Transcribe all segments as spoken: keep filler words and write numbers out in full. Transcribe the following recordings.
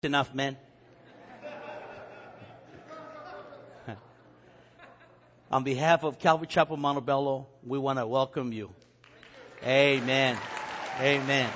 enough, man. On behalf of Calvary Chapel Montebello, we want to welcome you. Amen. Amen.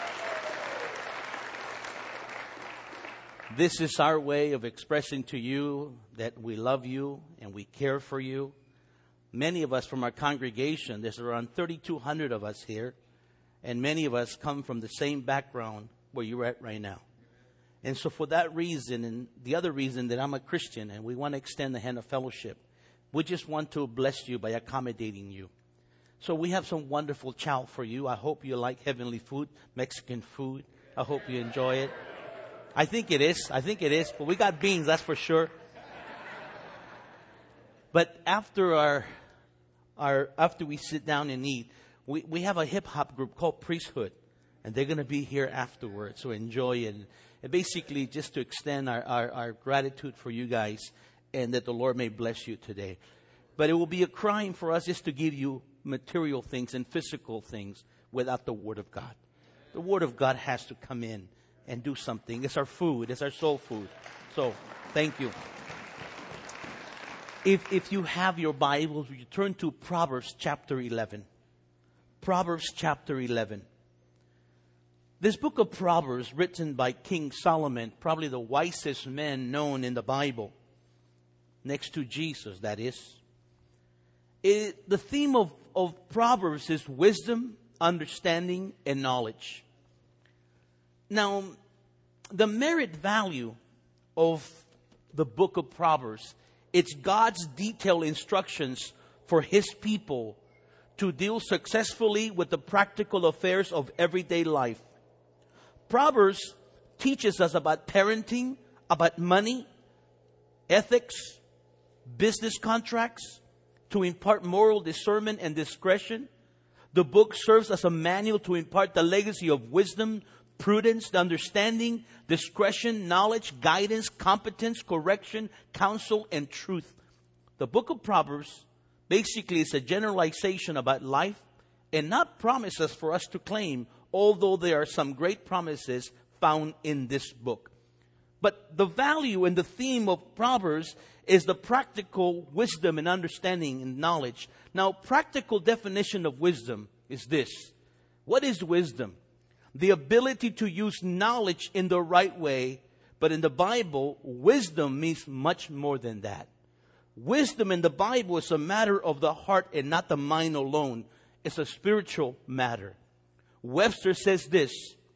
This is our way of expressing to you that we love you and we care for you. Many of us from our congregation, there's around thirty-two hundred of us here, and many of us come from the same background where you're at right now. And so for that reason, and the other reason that I'm a Christian and we want to extend the hand of fellowship, we just want to bless you by accommodating you. So we have some wonderful chow for you. I hope you like heavenly food, Mexican food. I hope you enjoy it. I think it is. I think it is. But we got beans, that's for sure. But after our, our after we sit down and eat, we, we have a hip hop group called Priesthood. And they're going to be here afterwards. So enjoy it. And basically just to extend our, our, our gratitude for you guys and that the Lord may bless you today. But it will be a crime for us just to give you material things and physical things without the Word of God. The Word of God has to come in and do something. It's our food. It's our soul food. So, thank you. If if you have your Bibles, you turn to Proverbs chapter eleven. Proverbs chapter eleven. This book of Proverbs, written by King Solomon, probably the wisest man known in the Bible, next to Jesus, that is. It, the theme of, of Proverbs is wisdom, understanding, and knowledge. Now, the merit value of the book of Proverbs, it's God's detailed instructions for His people to deal successfully with the practical affairs of everyday life. Proverbs teaches us about parenting, about money, ethics, business contracts, to impart moral discernment and discretion. The book serves as a manual to impart the legacy of wisdom, prudence, understanding, discretion, knowledge, guidance, competence, correction, counsel, and truth. The book of Proverbs basically is a generalization about life and not promises for us to claim, although there are some great promises found in this book. But the value and the theme of Proverbs is the practical wisdom and understanding and knowledge. Now, practical definition of wisdom is this. What is wisdom? The ability to use knowledge in the right way. But in the Bible, wisdom means much more than that. Wisdom in the Bible is a matter of the heart and not the mind alone. It's a spiritual matter. Webster says this.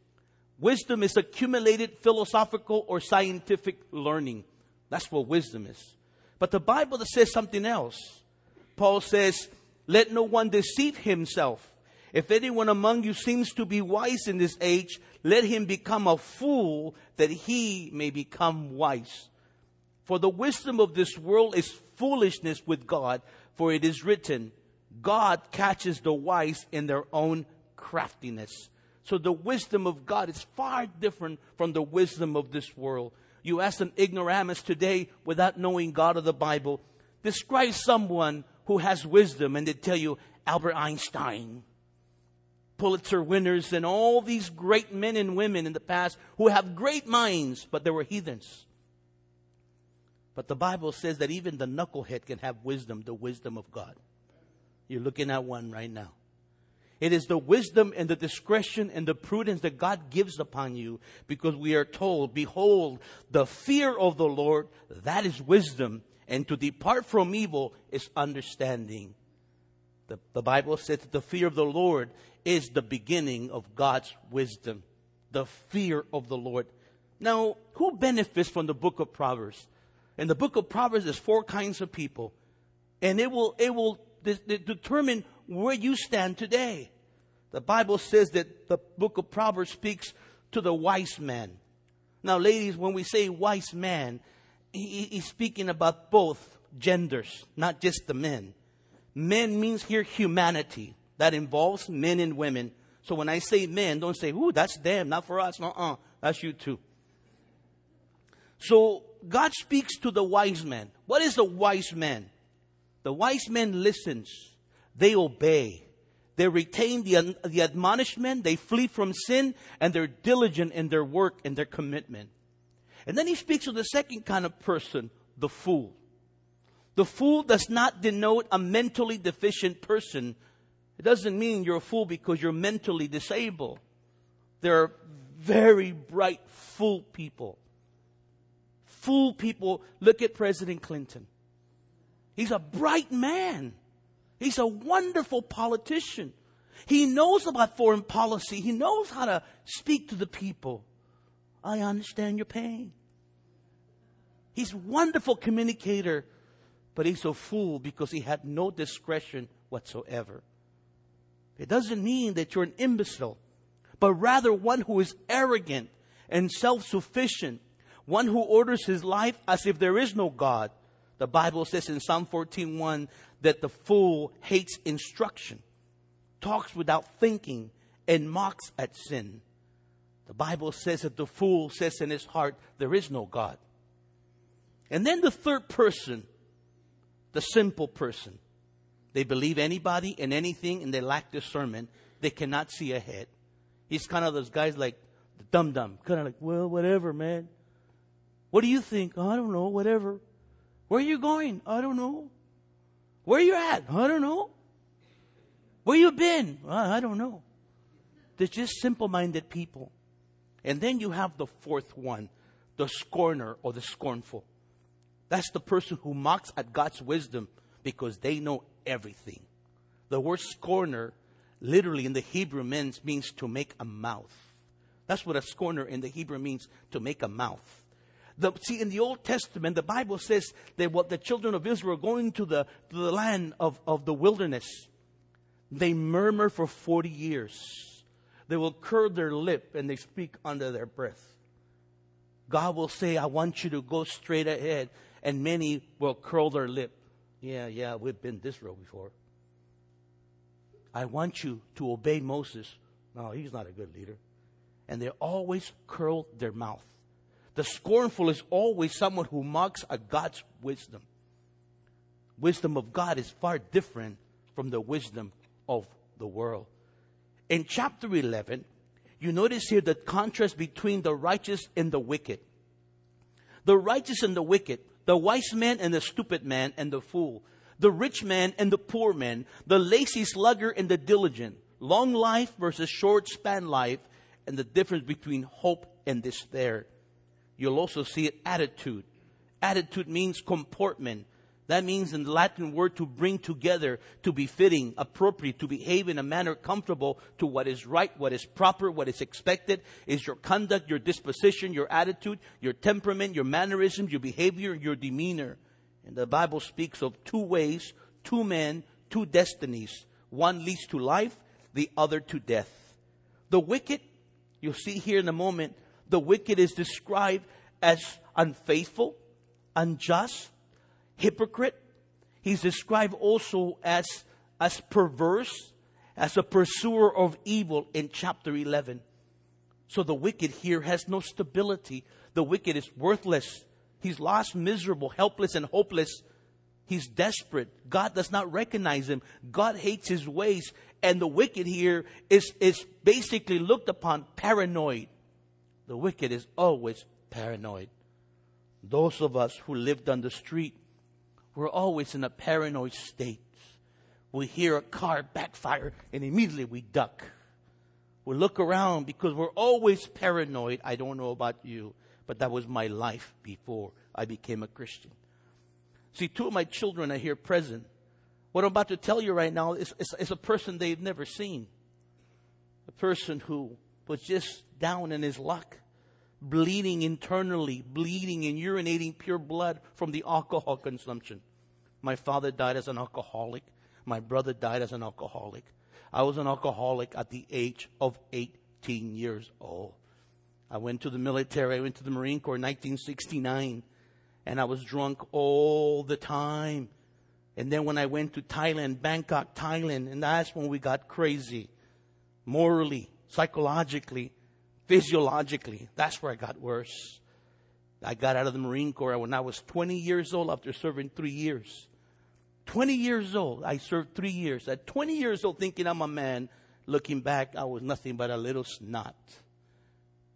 Wisdom is accumulated philosophical or scientific learning. That's what wisdom is. But the Bible says something else. Paul says, let no one deceive himself. If anyone among you seems to be wise in this age, let him become a fool that he may become wise. For the wisdom of this world is foolishness with God, for it is written, God catches the wise in their own craftiness. So the wisdom of God is far different from the wisdom of this world. You ask an ignoramus today without knowing God or the Bible, describe someone who has wisdom and they tell you Albert Einstein, Pulitzer winners, and all these great men and women in the past who have great minds, but they were heathens. But the Bible says that even the knucklehead can have wisdom, the wisdom of God. You're looking at one right now. It is the wisdom and the discretion and the prudence that God gives upon you, because we are told, behold, the fear of the Lord, that is wisdom, and to depart from evil is understanding. The, the Bible says that the fear of the Lord is the beginning of God's wisdom. The fear of the Lord. Now, who benefits from the book of Proverbs? In the book of Proverbs, there's four kinds of people. And it will, it will de- de- determine where you stand today. The Bible says that the book of Proverbs speaks to the wise man. Now, ladies, when we say wise man, he, he's speaking about both genders, not just the men. Men means here humanity. That involves men and women. So when I say men, don't say, ooh, that's them, not for us. Uh-uh, that's you too. So God speaks to the wise man. What is the wise man? The wise man listens. They obey. They retain the, the admonishment. They flee from sin. And they're diligent in their work and their commitment. And then he speaks of the second kind of person, the fool. The fool does not denote a mentally deficient person. It doesn't mean you're a fool because you're mentally disabled. There are very bright fool people. Fool people. Look at President Clinton. He's a bright man. He's a wonderful politician. He knows about foreign policy. He knows how to speak to the people. I understand your pain. He's a wonderful communicator, but he's a fool because he had no discretion whatsoever. It doesn't mean that you're an imbecile, but rather one who is arrogant and self-sufficient, one who orders his life as if there is no God. The Bible says in Psalm fourteen one that the fool hates instruction, talks without thinking, and mocks at sin. The Bible says that the fool says in his heart, there is no God. And then the third person, the simple person. They believe anybody and anything and they lack discernment. They cannot see ahead. He's kind of those guys like the dum-dum. Kind of like, well, whatever, man. What do you think? Oh, I don't know, whatever. Where are you going? I don't know. Where you at? I don't know. Where you been? I don't know. They're just simple-minded people. And then you have the fourth one, the scorner or the scornful. That's the person who mocks at God's wisdom because they know everything. The word scorner literally in the Hebrew means, means to make a mouth. That's what a scorner in the Hebrew means, to make a mouth. The, see, in the Old Testament, the Bible says that what the children of Israel going to the, to the land of, of the wilderness, they murmur for forty years. They will curl their lip and they speak under their breath. God will say, I want you to go straight ahead. And many will curl their lip. Yeah, yeah, we've been this road before. I want you to obey Moses. No, he's not a good leader. And they always curl their mouth. The scornful is always someone who mocks at God's wisdom. Wisdom of God is far different from the wisdom of the world. In chapter eleven, you notice here the contrast between the righteous and the wicked. The righteous and the wicked, the wise man and the stupid man and the fool, the rich man and the poor man, the lazy sluggard and the diligent, long life versus short span life, and the difference between hope and despair. You'll also see it, attitude. Attitude means comportment. That means in the Latin word to bring together, to be fitting, appropriate, to behave in a manner comfortable to what is right, what is proper, what is expected, is your conduct, your disposition, your attitude, your temperament, your mannerisms, your behavior, your demeanor. And the Bible speaks of two ways, two men, two destinies. One leads to life, the other to death. The wicked, you'll see here in a moment, the wicked is described as unfaithful, unjust, hypocrite. He's described also as, as perverse, as a pursuer of evil in chapter eleven. So the wicked here has no stability. The wicked is worthless. He's lost, miserable, helpless, and hopeless. He's desperate. God does not recognize him. God hates his ways. And the wicked here is, is basically looked upon paranoid. The wicked is always paranoid. Those of us who lived on the street, we're always in a paranoid state. We hear a car backfire and immediately we duck. We look around because we're always paranoid. I don't know about you, but that was my life before I became a Christian. See, two of my children are here present. What I'm about to tell you right now is, is, is a person they've never seen. A person who was just down in his luck, bleeding internally, bleeding and urinating pure blood from the alcohol consumption. My father died as an alcoholic. My brother died as an alcoholic. I was an alcoholic at the age of eighteen years old. I went to the military. I went to the Marine Corps in nineteen sixty-nine. And I was drunk all the time. And then when I went to Thailand, Bangkok, Thailand, and that's when we got crazy. Morally, psychologically, physiologically. That's where I got worse. I got out of the Marine Corps when I was twenty years old after serving three years. twenty years old, I served three years. At twenty years old, thinking I'm a man, looking back, I was nothing but a little snot.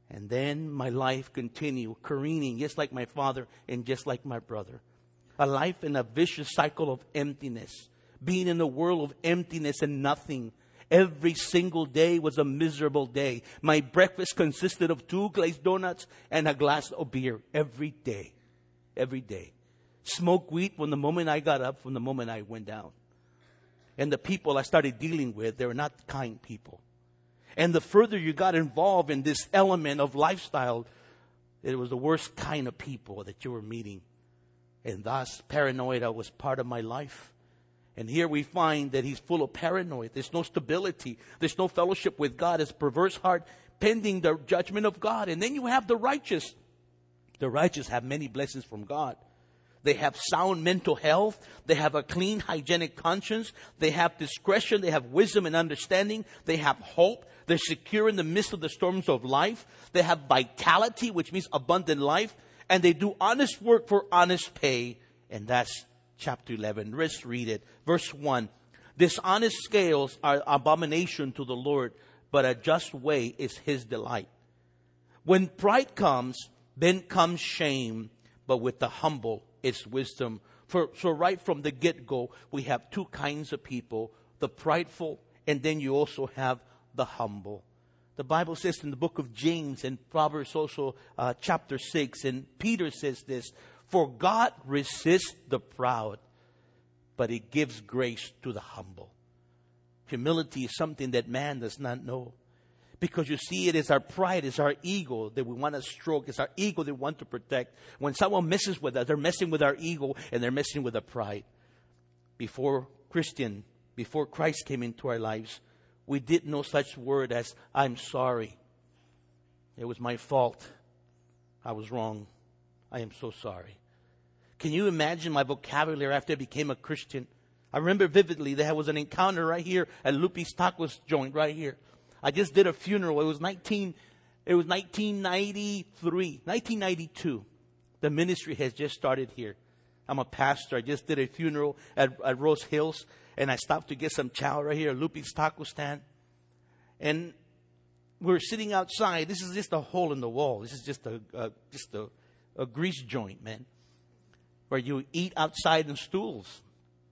And then my life continued careening just like my father and just like my brother. A life in a vicious cycle of emptiness. Being in a world of emptiness and nothing. Every single day was a miserable day. My breakfast consisted of two glazed donuts and a glass of beer. Every day. Every day. Smoke weed from the moment I got up, from the moment I went down. And the people I started dealing with, they were not kind people. And the further you got involved in this element of lifestyle, it was the worst kind of people that you were meeting. And thus, paranoia was part of my life. And here we find that he's full of paranoia. There's no stability. There's no fellowship with God. It's a perverse heart pending the judgment of God. And then you have the righteous. The righteous have many blessings from God. They have sound mental health. They have a clean, hygienic conscience. They have discretion. They have wisdom and understanding. They have hope. They're secure in the midst of the storms of life. They have vitality, which means abundant life. And they do honest work for honest pay. And that's chapter eleven. Let's read it. Verse one. Dishonest scales are abomination to the Lord, but a just way is his delight. When pride comes, then comes shame, but with the humble, it's wisdom. For, so right from the get-go, we have two kinds of people, the prideful, and then you also have the humble. The Bible says in the book of James and Proverbs also uh, chapter six, and Peter says this, for God resists the proud, but he gives grace to the humble. Humility is something that man does not know. Because you see, it is our pride, it's our ego that we want to stroke. It's our ego that we want to protect. When someone messes with us, they're messing with our ego and they're messing with our pride. Before Christian, before Christ came into our lives, we did no such word as, I'm sorry. It was my fault. I was wrong. I am so sorry. Can you imagine my vocabulary after I became a Christian? I remember vividly there was an encounter right here at Lupe's Tacos joint right here. I just did a funeral. It was nineteen. It was nineteen ninety-three, nineteen ninety-two. The ministry has just started here. I'm a pastor. I just did a funeral at, at Rose Hills, and I stopped to get some chow right here at Lupe's Taco Stand. And we're sitting outside. This is just a hole in the wall. This is just a, a just a, a grease joint, man, where you eat outside in stools.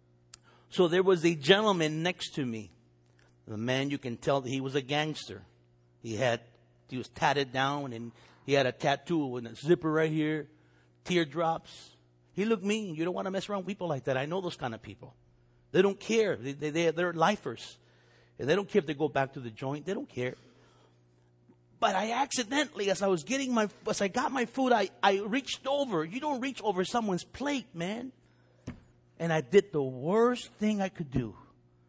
So there was a gentleman next to me. The man, you can tell that he was a gangster. He had, he was tatted down, and he had a tattoo and a zipper right here, teardrops. He looked mean. You don't want to mess around with people like that. I know those kind of people. They don't care. They, they, they, they're lifers. And they don't care if they go back to the joint. They don't care. But I accidentally, as I was getting my, as I got my food, I, I reached over. You don't reach over someone's plate, man. And I did the worst thing I could do.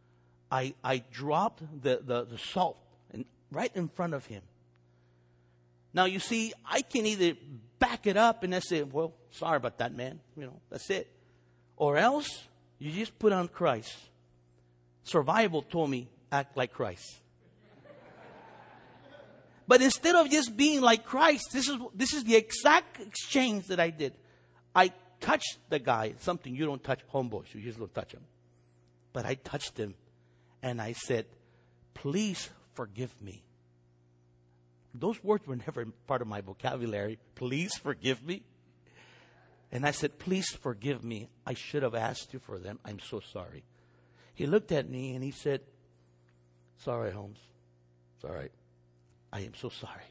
I, I dropped the, the, the salt in, right in front of him. Now, you see, I can either back it up and I say, well, sorry about that, man. You know, that's it. Or else, you just put on Christ. Survival told me, act like Christ. But instead of just being like Christ, this is, this is the exact exchange that I did. I touched the guy, something you don't touch homeboys. You just don't touch them. But I touched him. And I said, please forgive me. Those words were never part of my vocabulary. Please forgive me. And I said, please forgive me. I should have asked you for them. I'm so sorry. He looked at me and he said, sorry, Holmes. It's all right. I am so sorry.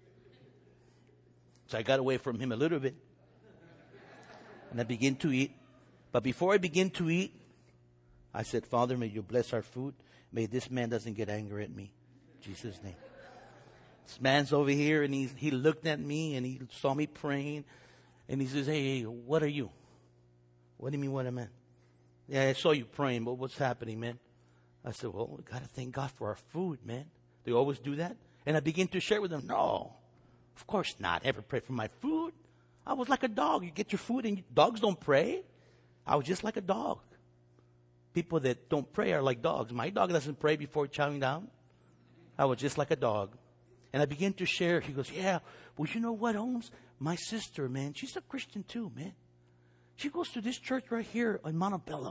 So I got away from him a little bit. And I began to eat. But before I began to eat, I said, Father, may you bless our food. May this man doesn't get angry at me. In Jesus' name. This man's over here, and he, he looked at me, and he saw me praying. And he says, hey, hey, what are you? What do you mean, what am I? Yeah, I saw you praying, but what's happening, man? I said, well, we got to thank God for our food, man. They always do that. And I began to share with them, no, of course not. Ever pray for my food? I was like a dog. You get your food, and you, dogs don't pray. I was just like a dog. People that don't pray are like dogs. My dog doesn't pray before chowing down. I was just like a dog. And I began to share. He goes, yeah, well, you know what, Holmes? My sister, man, she's a Christian too, man. She goes to this church right here in Montebello.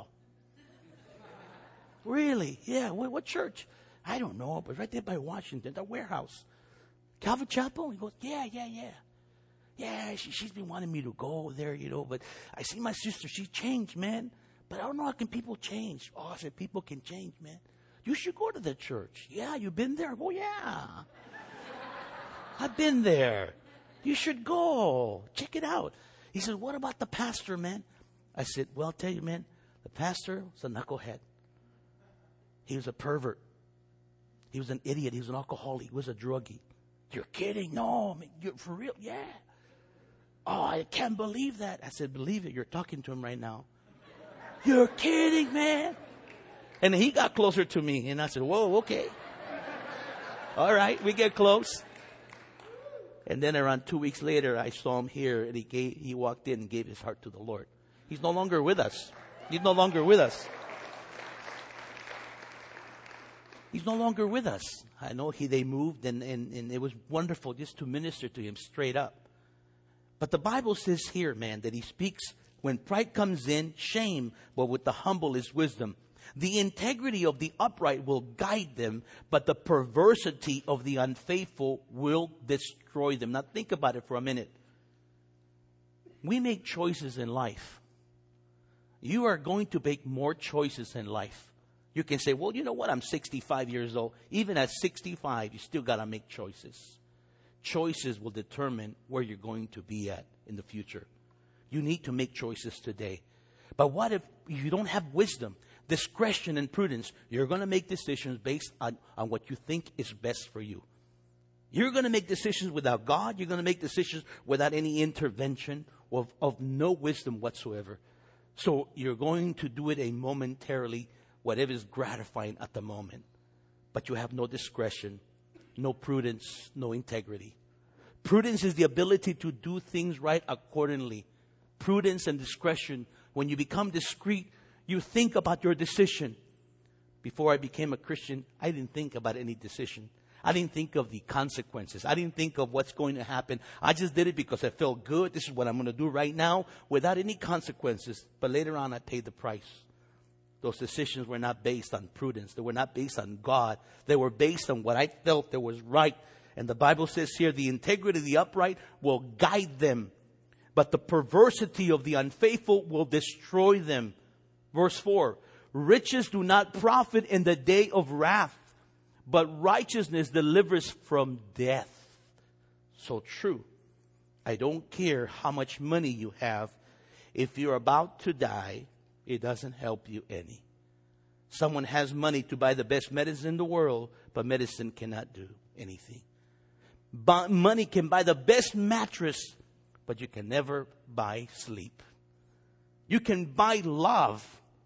Really? Yeah. What, what church? I don't know, but right there by Washington, the warehouse. Calvary Chapel? He goes, yeah, yeah, yeah. Yeah, she, she's been wanting me to go there, you know, but I see my sister, she changed, man. But I don't know how can people change. Oh, I said, people can change, man. You should go to the church. Yeah, you've been there? Oh, yeah. I've been there. You should go. Check it out. He said, what about the pastor, man? I said, well, I'll tell you, man, the pastor was a knucklehead. He was a pervert. He was an idiot. He was an alcoholic. He was a druggie. You're kidding? No, man, you're for real? Yeah. Oh, I can't believe that. I said, believe it. You're talking to him right now. You're kidding, man. And he got closer to me. And I said, whoa, okay. All right, we get close. And then around two weeks later, I saw him here. And he gave, he walked in and gave his heart to the Lord. He's no longer with us. He's no longer with us. He's no longer with us. I know he they moved, and, and, and it was wonderful just to minister to him straight up. But the Bible says here, man, that he speaks when pride comes in, shame, but with the humble is wisdom. The integrity of the upright will guide them, but the perversity of the unfaithful will destroy them. Now think about it for a minute. We make choices in life. You are going to make more choices in life. You can say, well, you know what? I'm sixty-five years old. Even at sixty-five, you still got to make choices. Choices will determine where you're going to be at in the future. You need to make choices today. But what if you don't have wisdom, discretion, and prudence? You're going to make decisions based on, on what you think is best for you. You're going to make decisions without God. You're going to make decisions without any intervention of, of no wisdom whatsoever. So you're going to do it a momentarily, whatever is gratifying at the moment. But you have no discretion, no prudence, no integrity. Prudence is the ability to do things right accordingly. Prudence and discretion. When you become discreet, you think about your decision. Before I became a Christian, I didn't think about any decision. I didn't think of the consequences. I didn't think of what's going to happen. I just did it because I felt good. This is what I'm going to do right now without any consequences. But later on, I paid the price. Those decisions were not based on prudence. They were not based on God. They were based on what I felt that was right. And the Bible says here, the integrity of the upright will guide them, but the perversity of the unfaithful will destroy them. Verse four, riches do not profit in the day of wrath, but righteousness delivers from death. So true. I don't care how much money you have. If you're about to die, it doesn't help you any. Someone has money to buy the best medicine in the world, but medicine cannot do anything. But money can buy the best mattress, but you can never buy sleep. You can buy love,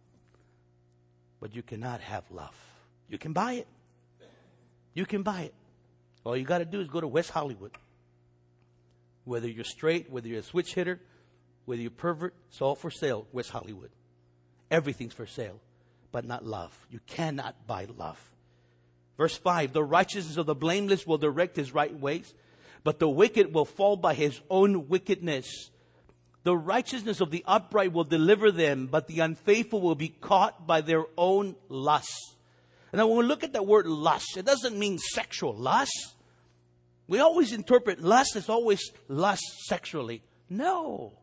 but you cannot have love. You can buy it. You can buy it. All you got to do is go to West Hollywood. Whether you're straight, whether you're a switch hitter, whether you're pervert, it's all for sale, West Hollywood. Everything's for sale, but not love. You cannot buy love. Verse five, the righteousness of the blameless will direct his right ways, but the wicked will fall by his own wickedness. The righteousness of the upright will deliver them, but the unfaithful will be caught by their own lusts. Now, when we look at that word lust, it doesn't mean sexual lust. We always interpret lust as always lust sexually. No.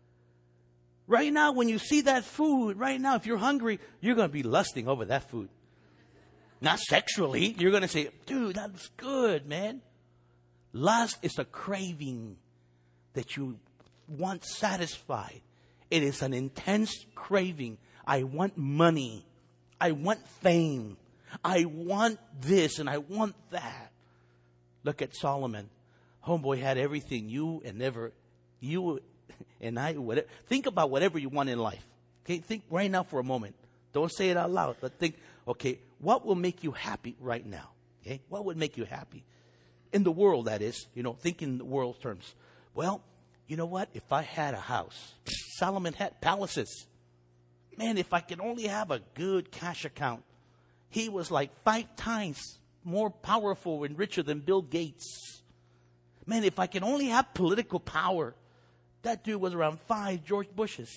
Right now, when you see that food, right now, if you're hungry, you're going to be lusting over that food. Not sexually. You're going to say, dude, that was good, man. Lust is a craving that you want satisfied. It is an intense craving. I want money. I want fame. I want this and I want that. Look at Solomon. Homeboy had everything. You and never, you and I, whatever. Think about whatever you want in life. Okay, think right now for a moment. Don't say it out loud, but think, okay, what will make you happy right now? Okay, what would make you happy? In the world, that is, you know, think in the world terms. Well, you know what? If I had a house, Solomon had palaces. Man, if I could only have a good cash account. He was like five times more powerful and richer than Bill Gates. Man, if I could only have political power. That dude was around five George Bushes.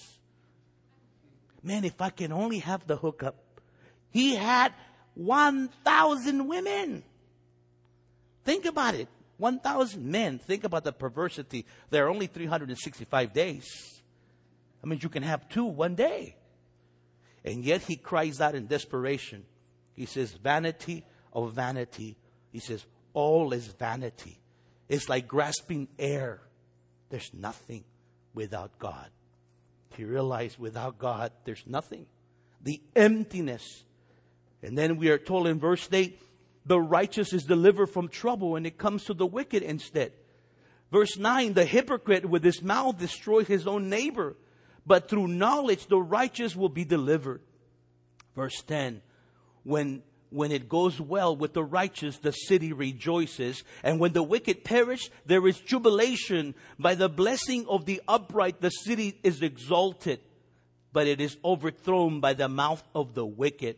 Man, if I can only have the hookup. He had one thousand women. Think about it. one thousand men. Think about the perversity. There are only three hundred sixty-five days. I mean, you can have two one day. And yet he cries out in desperation. He says, vanity of vanity. He says, all is vanity. It's like grasping air. There's nothing without God. He realized without God, there's nothing. The emptiness. And then we are told in verse eight, the righteous is delivered from trouble, and it comes to the wicked instead. Verse nine, the hypocrite with his mouth destroys his own neighbor, but through knowledge the righteous will be delivered. Verse ten, when When it goes well with the righteous, the city rejoices. And when the wicked perish, there is jubilation. By the blessing of the upright, the city is exalted. But it is overthrown by the mouth of the wicked.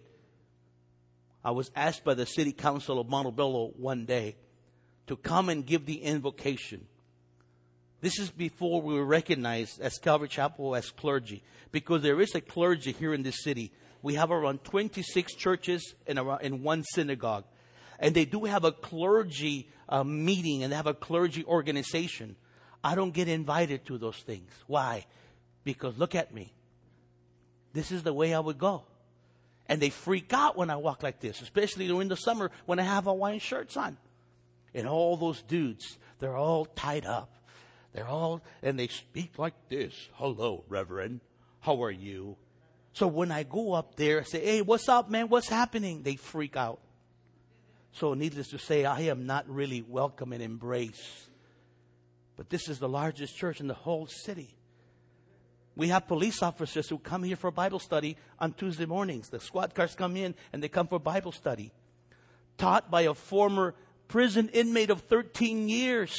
I was asked by the city council of Montebello one day to come and give the invocation. This is before we were recognized as Calvary Chapel as clergy. Because there is a clergy here in this city. We have around twenty-six churches and around in one synagogue. And they do have a clergy uh, meeting, and they have a clergy organization. I don't get invited to those things. Why? Because look at me. This is the way I would go. And they freak out when I walk like this, especially during the summer when I have Hawaiian shirts on. And all those dudes, they're all tied up. They're all, and they speak like this. Hello, Reverend. How are you? So when I go up there, I say, hey, what's up, man? What's happening? They freak out. So needless to say, I am not really welcome and embraced. But this is the largest church in the whole city. We have police officers who come here for Bible study on Tuesday mornings. The squad cars come in and they come for Bible study. Taught by a former prison inmate of thirteen years.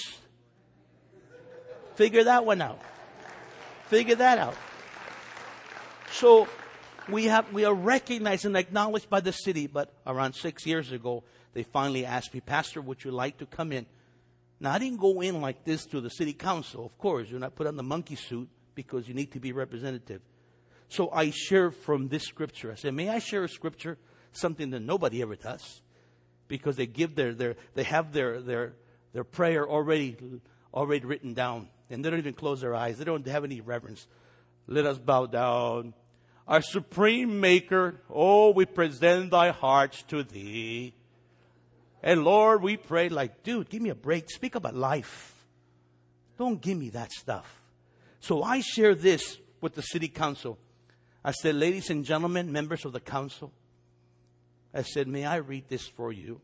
Figure that one out. Figure that out. So we have we are recognized and acknowledged by the city. But around six years ago, they finally asked me, Pastor, would you like to come in? Now, I didn't go in like this to the city council. Of course, you're not put on the monkey suit because you need to be representative. So I share from this scripture. I said, may I share a scripture? Something that nobody ever does. Because they give their, their they have their, their, their prayer already, already written down. And they don't even close their eyes. They don't have any reverence. Let us bow down. Our supreme maker, oh, we present thy hearts to thee. And Lord, we pray like, dude, give me a break. Speak about life. Don't give me that stuff. So I share this with the city council. I said, ladies and gentlemen, members of the council, I said, may I read this for you?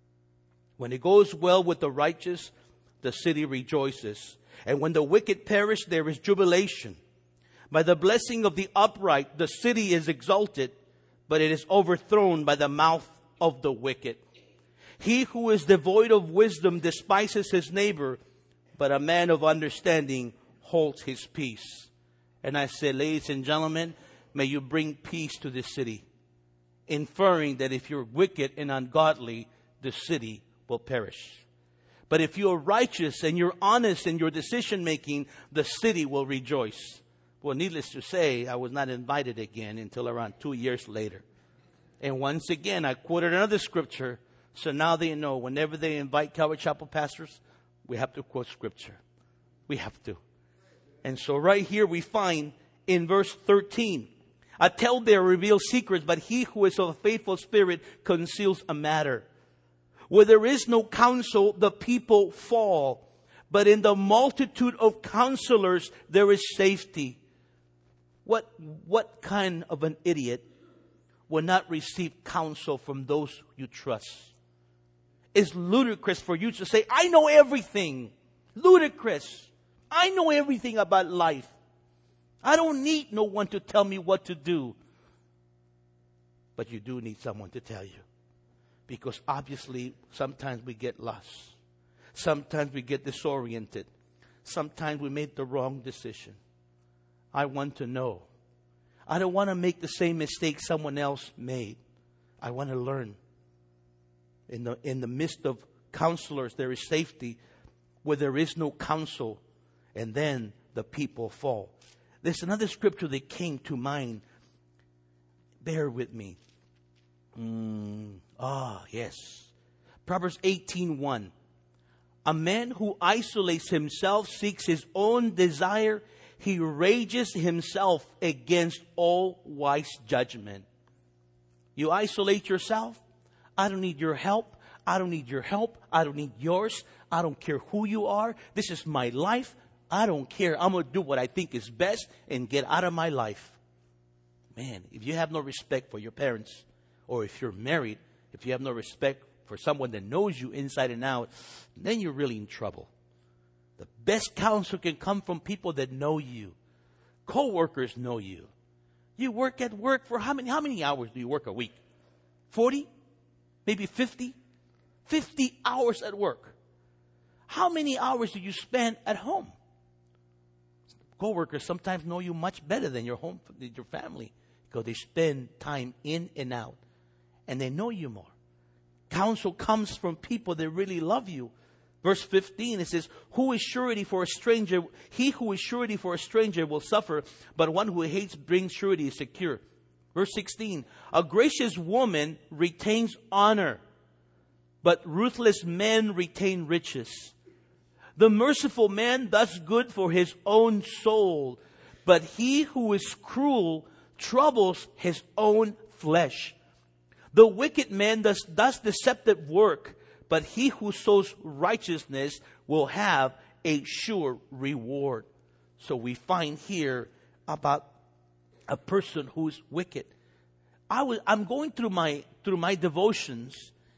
When it goes well with the righteous, the city rejoices. And when the wicked perish, there is jubilation. By the blessing of the upright, the city is exalted, but it is overthrown by the mouth of the wicked. He who is devoid of wisdom despises his neighbor, but a man of understanding holds his peace. And I said, ladies and gentlemen, may you bring peace to this city, inferring that if you're wicked and ungodly, the city will perish. But if you're righteous and you're honest in your decision making, the city will rejoice. Well, needless to say, I was not invited again until around two years later. And once again, I quoted another scripture. So now they know whenever they invite Calvary Chapel pastors, we have to quote scripture. We have to. And so right here we find in verse thirteen, a talebearer reveals secrets, but he who is of a faithful spirit conceals a matter. Where there is no counsel, the people fall. But in the multitude of counselors, there is safety. What, what kind of an idiot will not receive counsel from those you trust? It's ludicrous for you to say, I know everything. Ludicrous. I know everything about life. I don't need no one to tell me what to do. But you do need someone to tell you. Because obviously, sometimes we get lost. Sometimes we get disoriented. Sometimes we make the wrong decision. I want to know. I don't want to make the same mistake someone else made. I want to learn. In the, in the midst of counselors, there is safety. Where there is no counsel, and then the people fall. There's another scripture that came to mind. Bear with me. Mm, ah, yes. Proverbs eighteen one. A man who isolates himself, seeks his own desire, he rages himself against all wise judgment. You isolate yourself. I don't need your help. I don't need your help. I don't need yours. I don't care who you are. This is my life. I don't care. I'm going to do what I think is best and get out of my life. Man, if you have no respect for your parents, or if you're married, if you have no respect for someone that knows you inside and out, then you're really in trouble. The best counsel can come from people that know you. Co-workers know you. You work at work for how many, how many hours do you work a week? forty? Maybe fifty? fifty hours at work. How many hours do you spend at home? Co-workers sometimes know you much better than your home, your family, because they spend time in and out, and they know you more. Counsel comes from people that really love you. Verse fifteen, it says, "Who is surety for a stranger? He who is surety for a stranger will suffer, but one who hates brings surety is secure." Verse sixteen, "A gracious woman retains honor, but ruthless men retain riches. The merciful man does good for his own soul, but he who is cruel troubles his own flesh. The wicked man does, does deceptive work, but he who sows righteousness will have a sure reward." So we find here about a person who's wicked. I was, I'm going through my through my devotions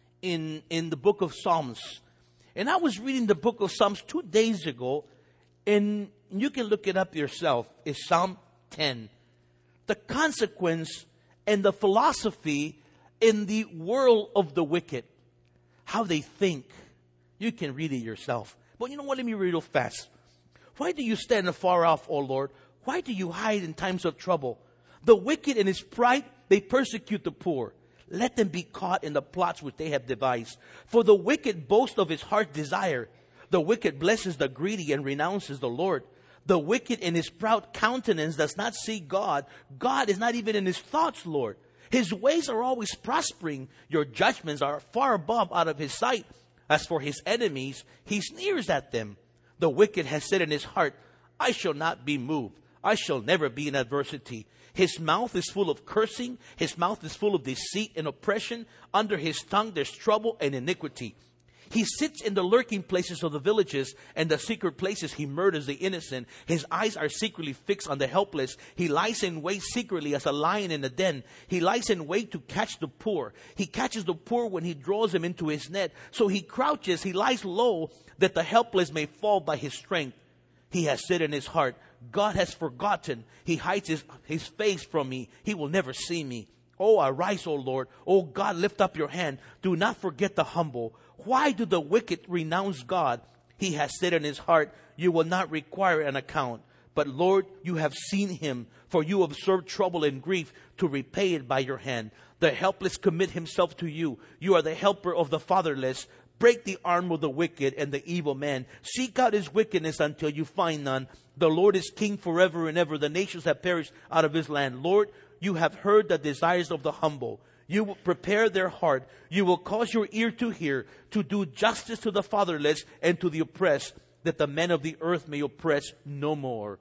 in in the book of Psalms, and I was reading the book of Psalms two days ago, and you can look it up yourself. It's Psalm ten. The consequence and the philosophy in the world of the wicked, how they think. You can read it yourself. But you know what? Let me read it real fast. "Why do you stand afar off, O Lord? Why do you hide in times of trouble? The wicked in his pride, they persecute the poor. Let them be caught in the plots which they have devised. For the wicked boasts of his heart's desire. The wicked blesses the greedy and renounces the Lord. The wicked in his proud countenance does not see God. God is not even in his thoughts, Lord. His ways are always prospering. Your judgments are far above out of his sight. As for his enemies, he sneers at them. The wicked has said in his heart, I shall not be moved. I shall never be in adversity. His mouth is full of cursing. His mouth is full of deceit and oppression. Under his tongue there's trouble and iniquity. He sits in the lurking places of the villages, and the secret places he murders the innocent. His eyes are secretly fixed on the helpless. He lies in wait secretly as a lion in a den. He lies in wait to catch the poor. He catches the poor when he draws them into his net. So he crouches, he lies low, that the helpless may fall by his strength. He has said in his heart, God has forgotten. He hides his, his face from me. He will never see me. Oh, arise, O Lord. Oh, God, lift up your hand. Do not forget the humble. Why do the wicked renounce God? He has said in his heart, you will not require an account. But Lord, you have seen him, for you observe trouble and grief to repay it by your hand. The helpless commit himself to you. You are the helper of the fatherless. Break the arm of the wicked and the evil man. Seek out his wickedness until you find none. The Lord is king forever and ever. The nations have perished out of his land. Lord, you have heard the desires of the humble. You will prepare their heart. You will cause your ear to hear, to do justice to the fatherless and to the oppressed, that the men of the earth may oppress no more.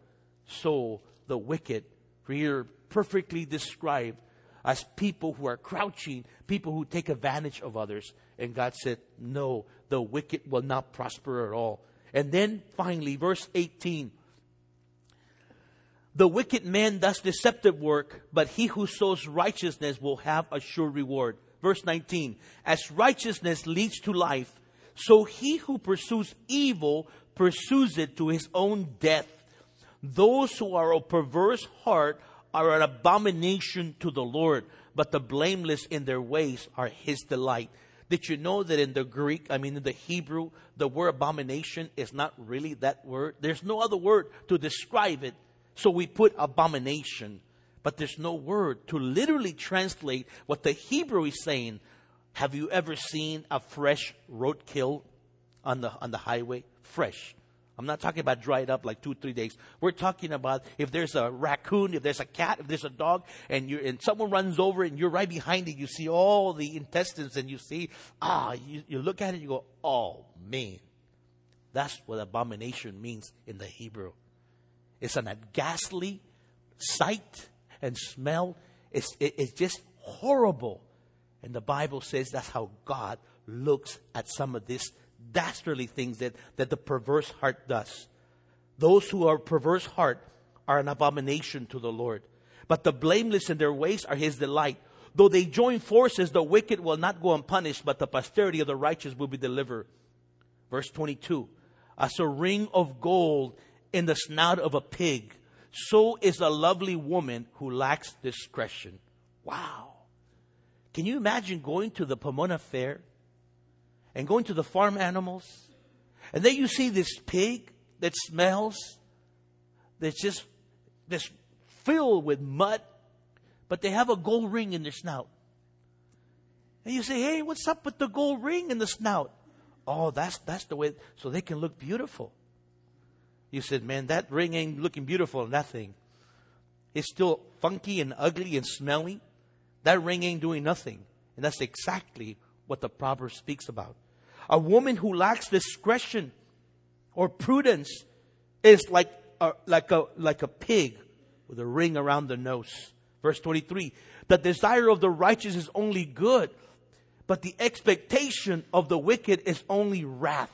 So the wicked, here perfectly described as people who are crouching, people who take advantage of others. And God said, no, the wicked will not prosper at all. And then finally, verse eighteen. The wicked man does deceptive work, but he who sows righteousness will have a sure reward. Verse nineteen. As righteousness leads to life, so he who pursues evil pursues it to his own death. Those who are of perverse heart are an abomination to the Lord, but the blameless in their ways are his delight. Did you know that in the Greek, I mean in the Hebrew, the word abomination is not really that word? There's no other word to describe it. So we put abomination, but there's no word to literally translate what the Hebrew is saying. Have you ever seen a fresh roadkill on the on the highway? Fresh. I'm not talking about dried up like two, three days. We're talking about if there's a raccoon, if there's a cat, if there's a dog, and you and someone runs over and you're right behind it, you see all the intestines, and you see, ah, you, you look at it, you go, oh, man. That's what abomination means in the Hebrew. It's an ghastly sight and smell. It's, it, it's just horrible. And the Bible says that's how God looks at some of these dastardly things that, that the perverse heart does. Those who are perverse heart are an abomination to the Lord. But the blameless in their ways are His delight. Though they join forces, the wicked will not go unpunished, but the posterity of the righteous will be delivered. Verse twenty-two. As a ring of gold in the snout of a pig, so is a lovely woman who lacks discretion. Wow. Can you imagine going to the Pomona Fair and going to the farm animals, and then you see this pig that smells, that's just that's filled with mud, but they have a gold ring in their snout. And you say, hey, what's up with the gold ring in the snout? Oh, that's that's the way, so they can look beautiful. You said, man, that ring ain't looking beautiful, nothing. It's still funky and ugly and smelly. That ring ain't doing nothing. And that's exactly what the proverb speaks about. A woman who lacks discretion or prudence is like a, like a, like a pig with a ring around the nose. Verse twenty-three, the desire of the righteous is only good, but the expectation of the wicked is only wrath.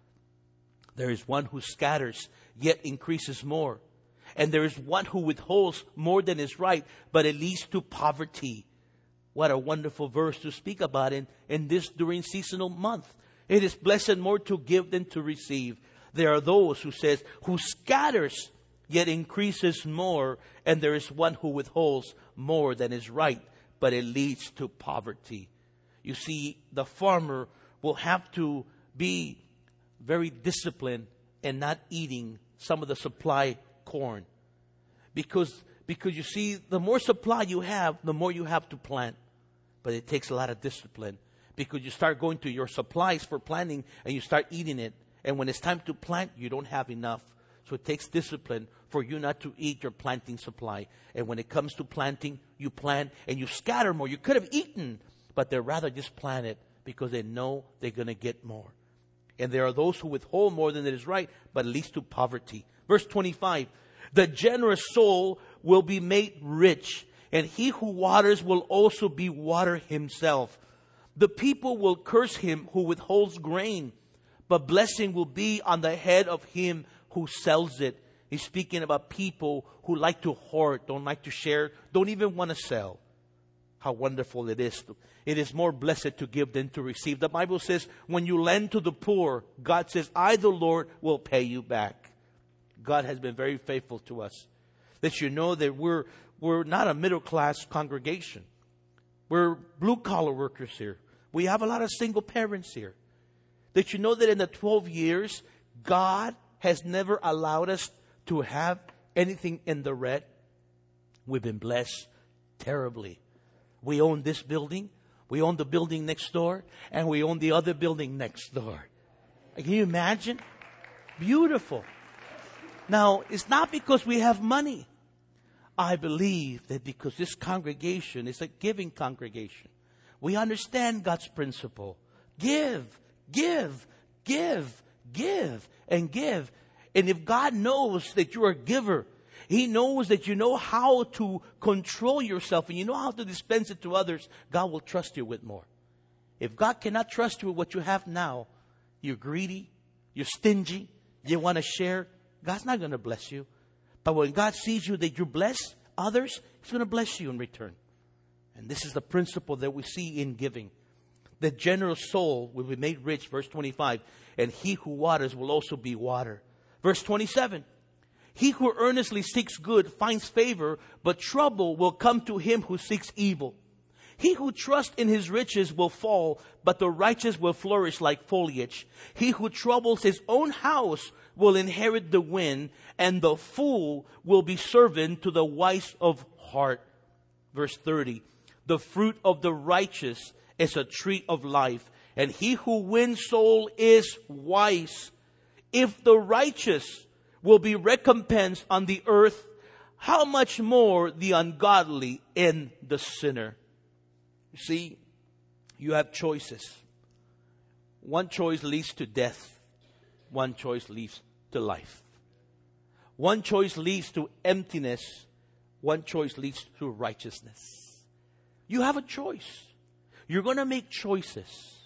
There is one who scatters, yet increases more. And there is one who withholds more than is right, but it leads to poverty. What a wonderful verse to speak about in, in this during seasonal month. It is blessed more to give than to receive. There are those who says, who scatters, yet increases more. And there is one who withholds more than is right, but it leads to poverty. You see, the farmer will have to be very disciplined in not eating some of the supply corn. Because, because you see, the more supply you have, the more you have to plant. But it takes a lot of discipline. Because you start going to your supplies for planting and you start eating it. And when it's time to plant, you don't have enough. So it takes discipline for you not to eat your planting supply. And when it comes to planting, you plant and you scatter more. You could have eaten, but they'd rather just plant it because they know they're going to get more. And there are those who withhold more than it is right, but it leads to poverty. Verse twenty-five, the generous soul will be made rich, and he who waters will also be watered himself. The people will curse him who withholds grain, but blessing will be on the head of him who sells it. He's speaking about people who like to hoard, don't like to share, don't even want to sell. How wonderful it is. It is more blessed to give than to receive. The Bible says, when you lend to the poor, God says, I, the Lord, will pay you back. God has been very faithful to us. That you know that we're, we're not a middle-class congregation. We're blue-collar workers here. We have a lot of single parents here. That you know that in the twelve years, God has never allowed us to have anything in the red. We've been blessed terribly. We own this building, we own the building next door, and we own the other building next door. Can you imagine? Beautiful. Now, it's not because we have money. I believe that because this congregation is a giving congregation. We understand God's principle. Give, give, give, give, and give. And if God knows that you're a giver, He knows that you know how to control yourself and you know how to dispense it to others, God will trust you with more. If God cannot trust you with what you have now, you're greedy, you're stingy, you want to share, God's not going to bless you. But when God sees you that you bless others, He's going to bless you in return. And this is the principle that we see in giving. The generous soul will be made rich, verse twenty-five, and he who waters will also be watered. Verse twenty-seven, he who earnestly seeks good finds favor, but trouble will come to him who seeks evil. He who trusts in his riches will fall, but the righteous will flourish like foliage. He who troubles his own house will inherit the wind, and the fool will be servant to the wise of heart. Verse thirty, the fruit of the righteous is a tree of life, and he who wins soul is wise. If the righteous will be recompensed on the earth, how much more the ungodly and the sinner? You see, you have choices. One choice leads to death. One choice leads to life. One choice leads to emptiness. One choice leads to righteousness. You have a choice. You're going to make choices.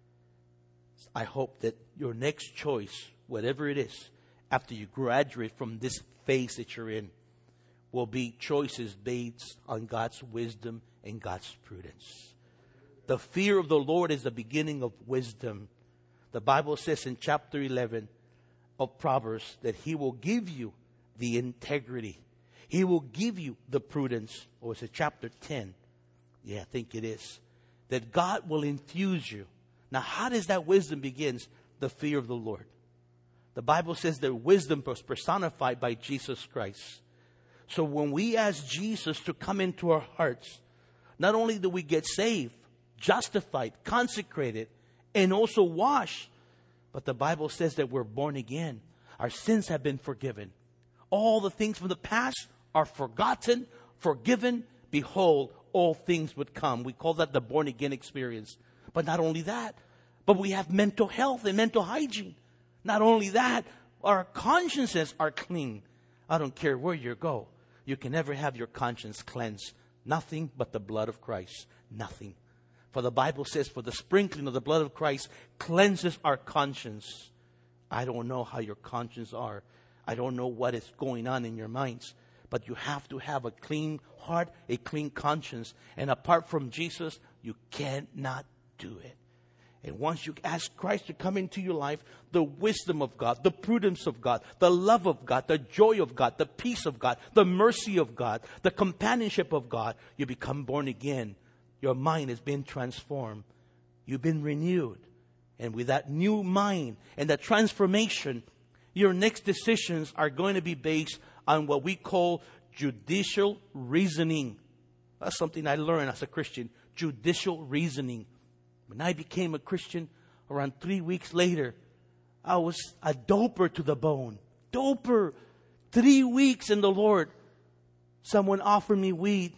I hope that your next choice, whatever it is, after you graduate from this phase that you're in, will be choices based on God's wisdom and God's prudence. The fear of the Lord is the beginning of wisdom. The Bible says in chapter eleven of Proverbs that He will give you the integrity. He will give you the prudence. Or is it chapter ten? Yeah, I think it is. That God will infuse you. Now, how does that wisdom begins? The fear of the Lord. The Bible says that wisdom was personified by Jesus Christ. So when we ask Jesus to come into our hearts, not only do we get saved, justified, consecrated, and also washed, but the Bible says that we're born again. Our sins have been forgiven. All the things from the past are forgotten, forgiven. Behold, all things would come. We call that the born again experience. But not only that, but we have mental health and mental hygiene. Not only that, our consciences are clean. I don't care where you go. You can never have your conscience cleansed. Nothing but the blood of Christ. Nothing. For the Bible says, for the sprinkling of the blood of Christ cleanses our conscience. I don't know how your conscience are. I don't know what is going on in your minds. But you have to have a clean heart, a clean conscience. And apart from Jesus, you cannot do it. And once you ask Christ to come into your life, the wisdom of God, the prudence of God, the love of God, the joy of God, the peace of God, the mercy of God, the companionship of God, you become born again. Your mind has been transformed. You've been renewed. And with that new mind and that transformation, your next decisions are going to be based on what we call judicial reasoning. That's something I learned as a Christian. Judicial reasoning. When I became a Christian, around three weeks later, I was a doper to the bone. Doper. Three weeks in the Lord. Someone offered me weed.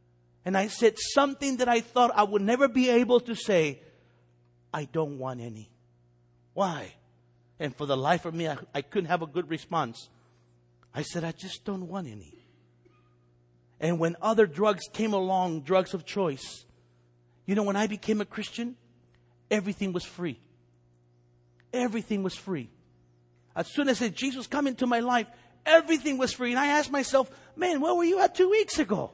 And I said something that I thought I would never be able to say. I don't want any. Why? And for the life of me, I, I couldn't have a good response. I said, I just don't want any. And when other drugs came along, drugs of choice, you know, when I became a Christian, everything was free. Everything was free. As soon as I said, Jesus, come into my life, everything was free. And I asked myself, man, where were you at two weeks ago?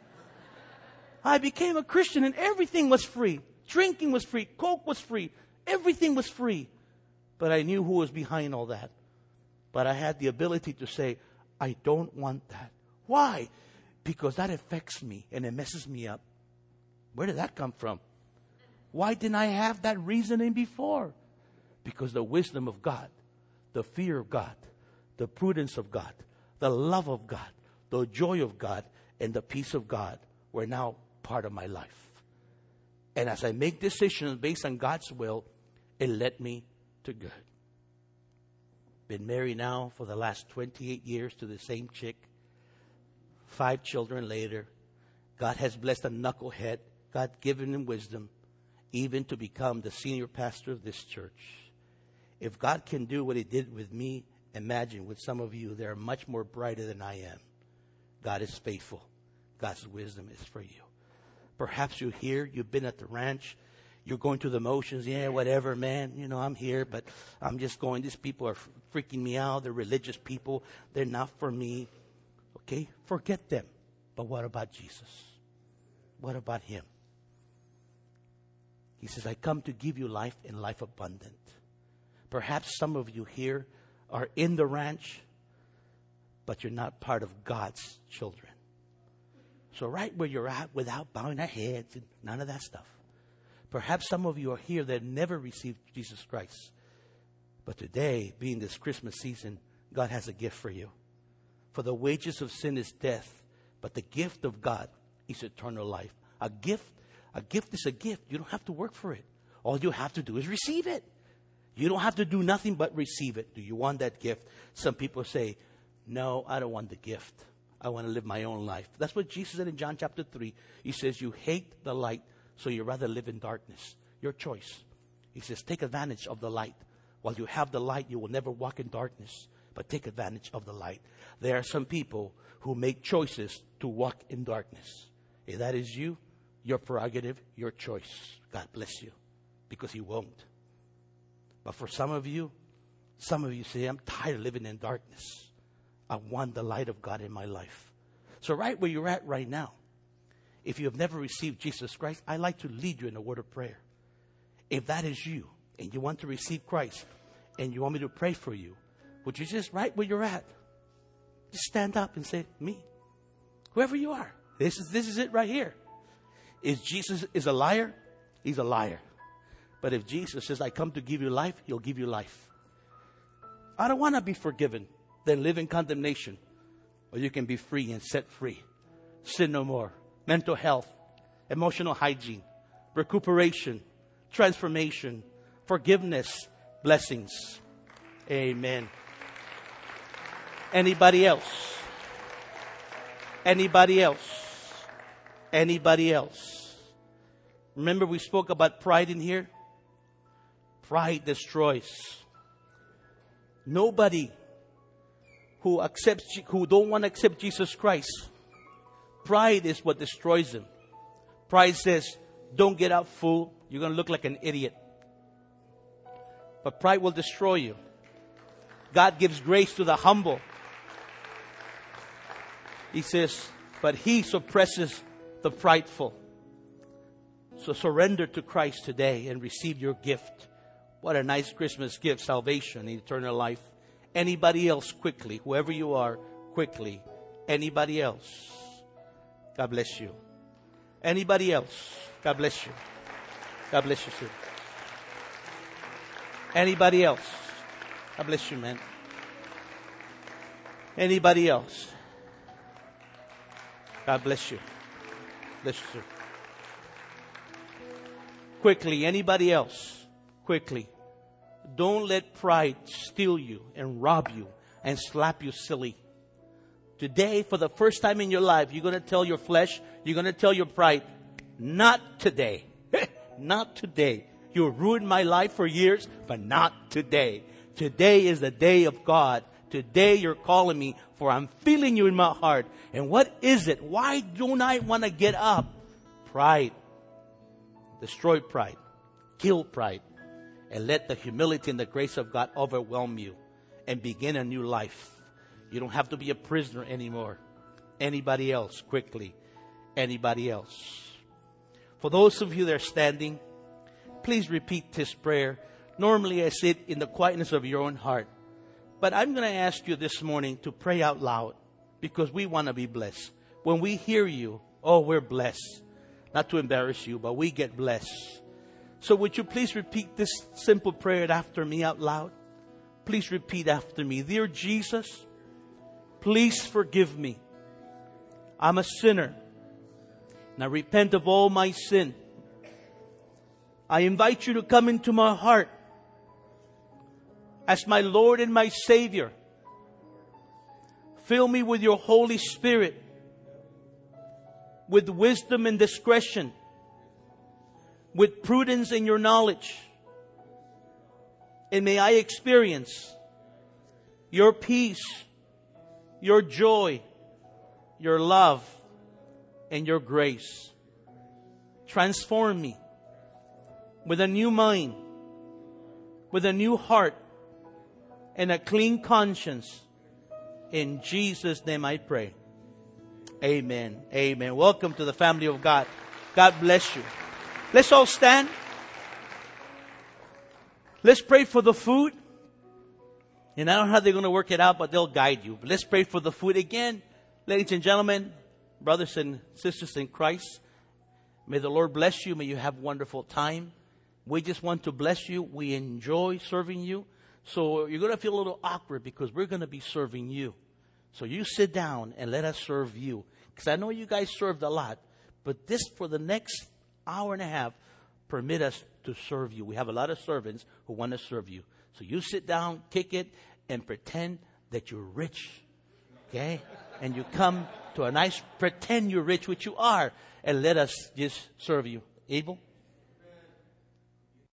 I became a Christian and everything was free. Drinking was free. Coke was free. Everything was free. But I knew who was behind all that. But I had the ability to say, I don't want that. Why? Because that affects me and it messes me up. Where did that come from? Why didn't I have that reasoning before? Because the wisdom of God, the fear of God, the prudence of God, the love of God, the joy of God, and the peace of God were now part of my life. And as I make decisions based on God's will, it led me to good. Been married now for the last twenty-eight years to the same chick. Five children later. God has blessed a knucklehead. God given him wisdom, even to become the senior pastor of this church. If God can do what He did with me, imagine with some of you, they're much more brighter than I am. God is faithful. God's wisdom is for you. Perhaps you're here, you've been at the ranch, you're going through the motions. Yeah, whatever, man. You know, I'm here, but I'm just going. These people are freaking me out. They're religious people. They're not for me. Okay, forget them. But what about Jesus? What about Him? He says, I come to give you life and life abundant. Perhaps some of you here are in the ranch, but you're not part of God's children. So right where you're at, without bowing our heads and none of that stuff. Perhaps some of you are here that never received Jesus Christ. But today, being this Christmas season, God has a gift for you. For the wages of sin is death, but the gift of God is eternal life. A gift, a gift is a gift. You don't have to work for it. All you have to do is receive it. You don't have to do nothing but receive it. Do you want that gift? Some people say, no, I don't want the gift. I want to live my own life. That's what Jesus said in John chapter three. He says, you hate the light, so you rather live in darkness. Your choice. He says, take advantage of the light While you have the light, you will never walk in darkness, but take advantage of the light. There are some people who make choices to walk in darkness. If that is you, your prerogative, your choice. God bless you, because He won't. But for some of you, some of you say, I'm tired of living in darkness. I want the light of God in my life. So right where you're at right now, if you have never received Jesus Christ, I'd like to lead you in a word of prayer. If that is you, and you want to receive Christ, and you want me to pray for you, would you just, right where you're at, just stand up and say, me, whoever you are, this is, this is it right here. Is Jesus is a liar? He's a liar. But if Jesus says, I come to give you life, He'll give you life. I don't want to be forgiven, then live in condemnation. Or you can be free and set free. Sin no more. Mental health, emotional hygiene, recuperation, transformation, forgiveness, blessings. Amen. Anybody else? Anybody else? Anybody else? Remember we spoke about pride in here? Pride destroys. Nobody who accepts, who don't want to accept Jesus Christ, pride is what destroys them. Pride says, don't get out, fool. You're going to look like an idiot. But pride will destroy you. God gives grace to the humble. He says, but He suppresses the prideful. So surrender to Christ today and receive your gift. What a nice Christmas gift, salvation, eternal life. Anybody else, quickly, whoever you are, quickly. Anybody else? God bless you. Anybody else? God bless you. God bless you, sir. Anybody else? God bless you, man. Anybody else? God bless you. Bless you, sir. Quickly, anybody else? Quickly. Don't let pride steal you and rob you and slap you silly. Today, for the first time in your life, you're going to tell your flesh, you're going to tell your pride, not today. Not today. You ruined my life for years, but not today. Today is the day of God. Today you're calling me, for I'm feeling you in my heart. And what is it? Why don't I want to get up? Pride. Destroy pride. Kill pride. And let the humility and the grace of God overwhelm you and begin a new life. You don't have to be a prisoner anymore. Anybody else? Quickly. Anybody else? For those of you that are standing, please repeat this prayer. Normally I say it in the quietness of your own heart. But I'm going to ask you this morning to pray out loud, because we want to be blessed. When we hear you, oh, we're blessed. Not to embarrass you, but we get blessed. So would you please repeat this simple prayer after me out loud? Please repeat after me. Dear Jesus, please forgive me. I'm a sinner. And I repent of all my sin. I invite you to come into my heart as my Lord and my Savior. Fill me with your Holy Spirit, with wisdom and discretion, with prudence and your knowledge. And may I experience your peace, your joy, your love, and your grace. Transform me with a new mind, with a new heart, and a clean conscience. In Jesus' name I pray. Amen. Amen. Welcome to the family of God. God bless you. Let's all stand. Let's pray for the food. And I don't know how they're going to work it out, but they'll guide you. But let's pray for the food again. Ladies and gentlemen, brothers and sisters in Christ, may the Lord bless you. May you have a wonderful time. We just want to bless you. We enjoy serving you. So you're going to feel a little awkward because we're going to be serving you. So you sit down and let us serve you. Because I know you guys served a lot. But this, for the next hour and a half, permit us to serve you. We have a lot of servants who want to serve you. So you sit down, kick it, and pretend that you're rich. Okay? And you come to a nice, pretend you're rich, which you are. And let us just serve you. Abel?